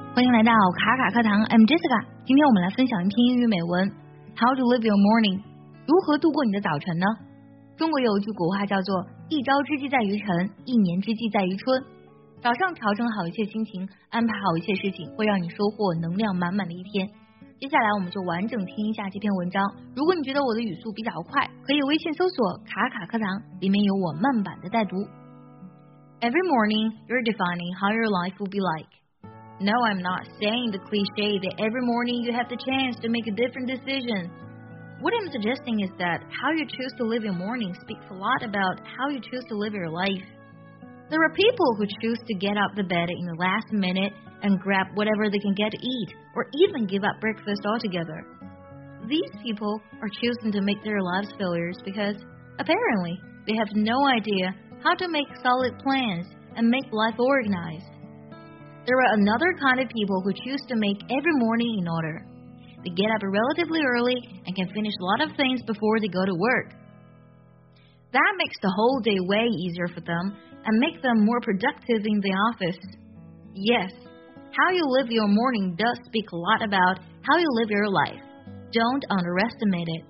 欢迎来到卡卡课堂 ，I'm Jessica。今天我们来分享一篇英语美文 ，How to live your morning， 如何度过你的早晨呢？中国有一句古话叫做“一朝之计在于晨，一年之计在于春”。早上调整好一切心情，安排好一切事情，会让你收获能量满满的一天。接下来我们就完整听一下这篇文章。如果你觉得我的语速比较快，可以微信搜索“卡卡课堂”，里面有我慢版的带读。Every morning, you're defining how your life will be like.No, I'm not saying the cliché that every morning you have the chance to make a different decision. What I'm suggesting is that how you choose to live your morning speaks a lot about how you choose to live your life. There are people who choose to get out of bed in the last minute and grab whatever they can get to eat, or even give up breakfast altogether. These people are choosing to make their lives failures because, apparently, they have no idea how to make solid plans and make life organized.There are another kind of people who choose to make every morning in order. They get up relatively early and can finish a lot of things before they go to work. That makes the whole day way easier for them and make them more productive in the office. Yes, how you live your morning does speak a lot about how you live your life. Don't underestimate it.